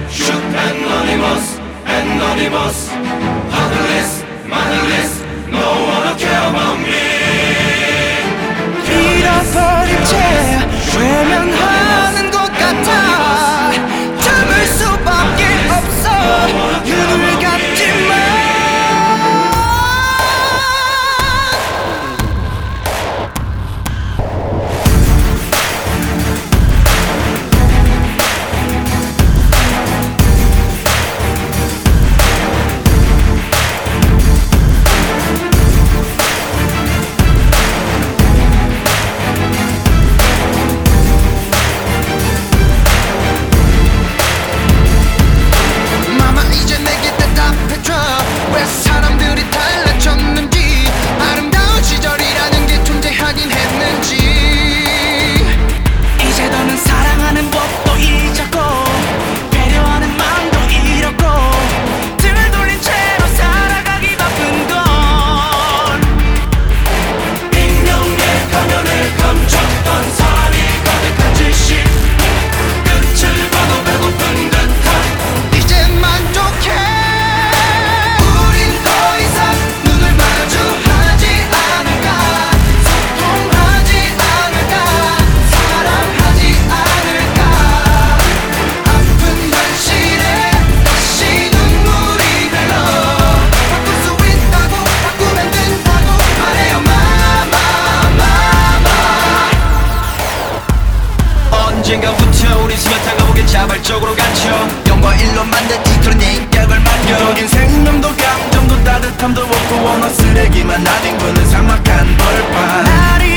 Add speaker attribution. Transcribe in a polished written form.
Speaker 1: Shoot anonymous, anonymous. Heartless, motherless, no one care about me.
Speaker 2: 잃어버린 채 외면하는 것 같아. 참을 수밖에 없어. 눈을 감지만. 왜 사람들이 달라졌는지, 아름다운 시절이라는 게 존재하긴 했는지. 이제 더는 사랑하는 법도 잊었고, 배려하는 마음도 잃었고, 등을 돌린 채로 살아가기 바쁜 건
Speaker 1: 익명의 가면을 감췄던 살이 가득한 짓이 끝을 봐도 배고픈 듯한.
Speaker 2: 이제 만족해.
Speaker 3: 언젠가부터 우린 수면탄 감옥에 자발적으로 갇혀 영과 일로 만든 이 그런 인격을 만져.
Speaker 4: 이적인 생명도 감정도 따뜻함도 없고 원어 쓰레기만 아닌 거는 삭막한 벌판.
Speaker 2: 날이